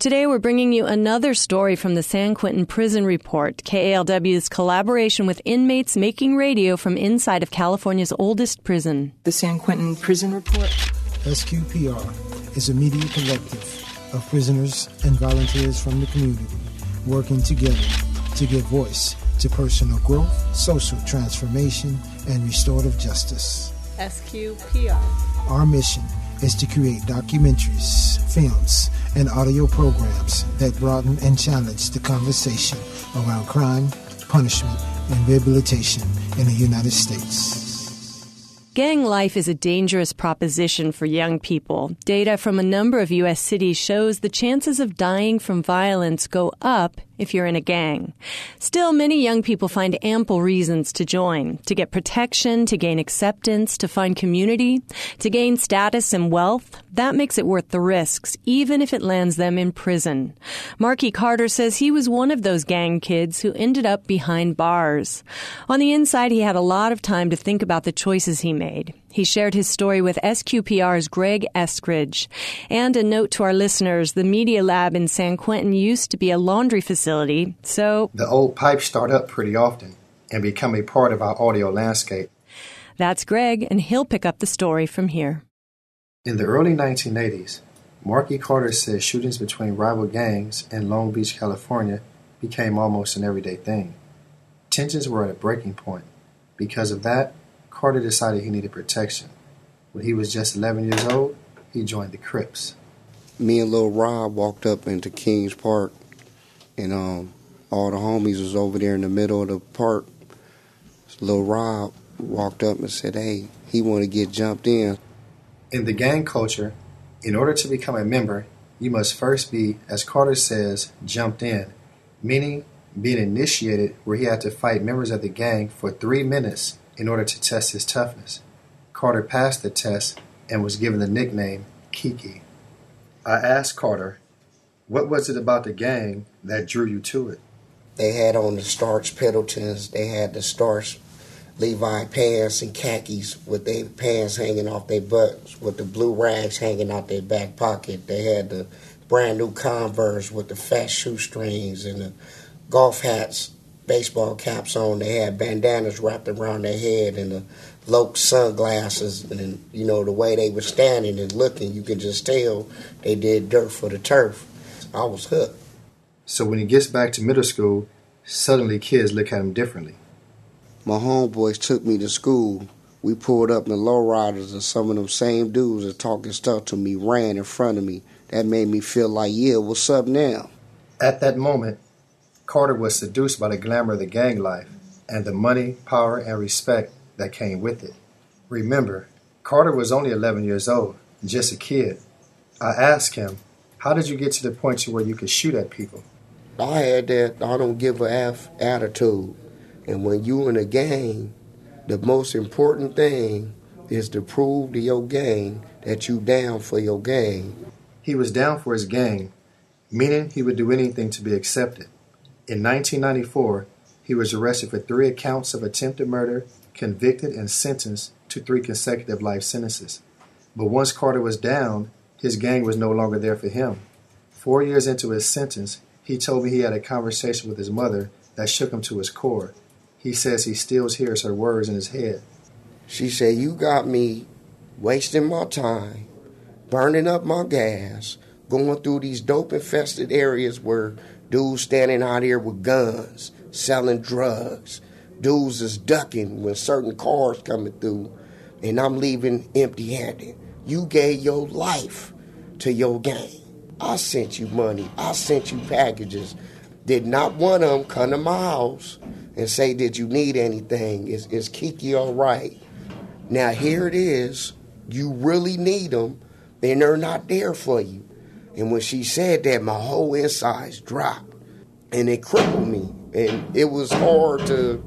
Today we're bringing you another story from the San Quentin Prison Report, KALW's collaboration with inmates making radio from inside of California's oldest prison. The San Quentin Prison Report. SQPR is a media collective of prisoners and volunteers from the community working together to give voice to personal growth, social transformation, and restorative justice. SQPR. Our mission is to create documentaries, films, and audio programs that broaden and challenge the conversation around crime, punishment, and rehabilitation in the United States. Gang life is a dangerous proposition for young people. Data from a number of U.S. cities shows the chances of dying from violence go up if you're in a gang. Still, many young people find ample reasons to join, to get protection, to gain acceptance, to find community, to gain status and wealth. That makes it worth the risks, even if it lands them in prison. Marky Carter says he was one of those gang kids who ended up behind bars. On the inside, he had a lot of time to think about the choices he made. He shared his story with SQPR's Greg Eskridge. And a note to our listeners, the Media Lab in San Quentin used to be a laundry facility, so the old pipes start up pretty often and become a part of our audio landscape. That's Greg, and he'll pick up the story from here. In the early 1980s, Marky Carter says shootings between rival gangs in Long Beach, California became almost an everyday thing. Tensions were at a breaking point. Because of that, Carter decided he needed protection. When he was just 11 years old, he joined the Crips. Me and Lil Rob walked up into Kings Park, and all the homies was over there in the middle of the park. Lil Rob walked up and said, hey, he want to get jumped in. In the gang culture, in order to become a member, you must first be, as Carter says, jumped in, meaning being initiated where he had to fight members of the gang for 3 minutes in order to test his toughness. Carter passed the test and was given the nickname Kiki. I asked Carter, what was it about the gang that drew you to it? They had on the starch Pendletons, they had the starch Levi pants and khakis with their pants hanging off their butts, with the blue rags hanging out their back pocket. They had the brand new Converse with the fat shoestrings and the golf hats, baseball caps on. They had bandanas wrapped around their head and the Loke sunglasses. And, you know, the way they were standing and looking, you could just tell they did dirt for the turf. I was hooked. So when he gets back to middle school, suddenly kids look at him differently. My homeboys took me to school. We pulled up in the lowriders, and some of them same dudes that talking stuff to me ran in front of me. That made me feel like, yeah, what's up now? At that moment, Carter was seduced by the glamour of the gang life and the money, power, and respect that came with it. Remember, Carter was only 11 years old, just a kid. I asked him, how did you get to the point to where you could shoot at people? I had that I don't give a F attitude. And when you in a gang, the most important thing is to prove to your gang that you down for your gang. He was down for his gang, meaning he would do anything to be accepted. In 1994, he was arrested for 3 accounts of attempted murder, convicted and sentenced to 3 consecutive life sentences. But once Carter was down, his gang was no longer there for him. 4 years into his sentence, he told me he had a conversation with his mother that shook him to his core. He says he still hears her words in his head. She said, you got me wasting my time, burning up my gas, going through these dope-infested areas where dudes standing out here with guns, selling drugs. Dudes is ducking when certain cars coming through, and I'm leaving empty-handed. You gave your life to your gang. I sent you money. I sent you packages. Did not one of them come to my house and say, did you need anything? Is Kiki all right? Now, here it is. You really need them, and they're not there for you. And when she said that, my whole insides dropped, and it crippled me. And it was hard to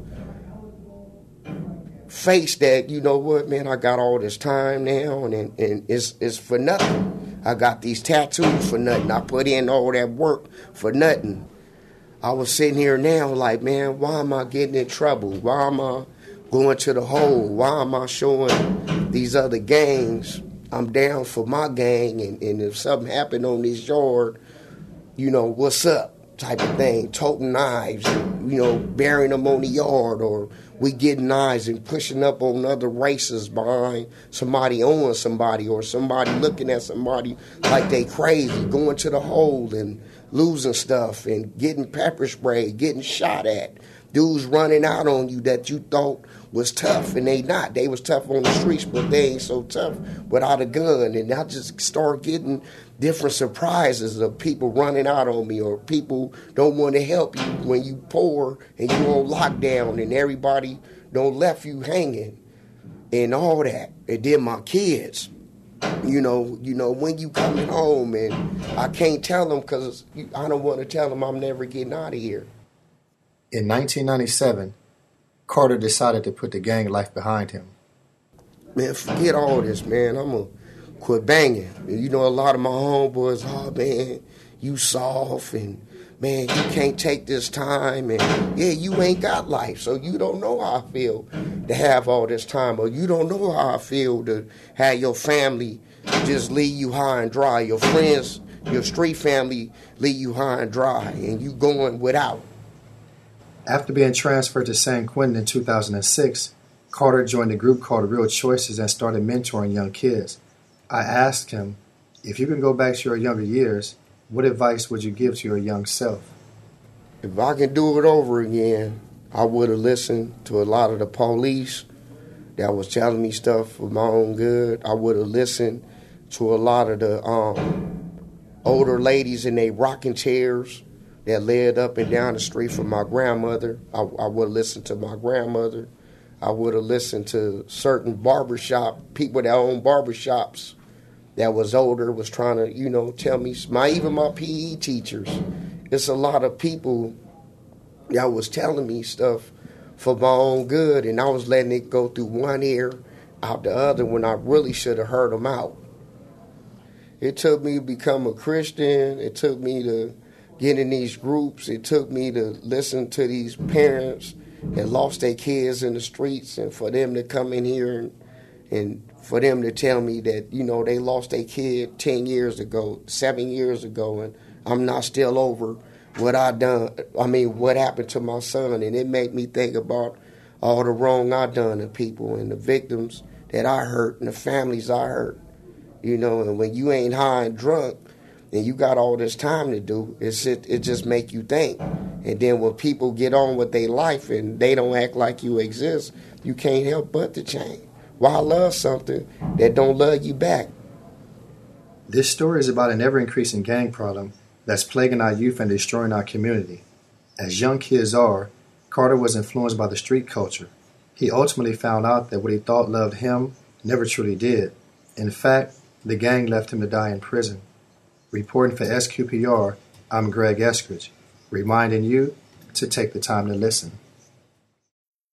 face that, you know what, man, I got all this time now, and it's for nothing. I got these tattoos for nothing. I put in all that work for nothing. I was sitting here now like, man, why am I getting in trouble? Why am I going to the hole? Why am I showing these other gangs I'm down for my gang, and if something happened on this yard, what's up type of thing, toting knives, burying them on the yard, or we getting knives and pushing up on other races behind somebody owing somebody, or somebody looking at somebody like they crazy, going to the hole and losing stuff and getting pepper sprayed, getting shot at. Dudes running out on you that you thought was tough, and they not. They was tough on the streets, but they ain't so tough without a gun. And I just start getting different surprises of people running out on me, or people don't want to help you when you poor and you on lockdown, and everybody don't left you hanging and all that. And then my kids, when you coming home, and I can't tell them because I don't want to tell them I'm never getting out of here. In 1997, Carter decided to put the gang life behind him. Man, forget all this, man. I'm going to quit banging. A lot of my homeboys, oh, man, you soft, and, man, you can't take this time, and, yeah, you ain't got life, so you don't know how I feel to have all this time, or you don't know how I feel to have your family just leave you high and dry, your friends, your street family leave you high and dry, and you going without. After being transferred to San Quentin in 2006, Carter joined a group called Real Choices and started mentoring young kids. I asked him, if you can go back to your younger years, what advice would you give to your young self? If I could do it over again, I would have listened to a lot of the police that was telling me stuff for my own good. I would have listened to a lot of the older ladies in their rocking chairs that led up and down the street from my grandmother. I would have listened to my grandmother. I would have listened to certain people that own barbershops that was older, was trying to, tell me, even my PE teachers. It's a lot of people that was telling me stuff for my own good, and I was letting it go through one ear, out the other, when I really should have heard them out. It took me to become a Christian. It took me to get in these groups. It took me to listen to these parents that lost their kids in the streets, and for them to come in here and for them to tell me that, they lost their kid 10 years ago, 7 years ago, and I'm not still over what what happened to my son. And it made me think about all the wrong I done to people and the victims that I hurt and the families I hurt. And when you ain't high and drunk and you got all this time to do, it just make you think. And then when people get on with their life and they don't act like you exist, you can't help but to change. Why love something that don't love you back? This story is about an ever-increasing gang problem that's plaguing our youth and destroying our community. As young kids are, Carter was influenced by the street culture. He ultimately found out that what he thought loved him never truly did. In fact, the gang left him to die in prison. Reporting for SQPR, I'm Greg Eskridge, reminding you to take the time to listen.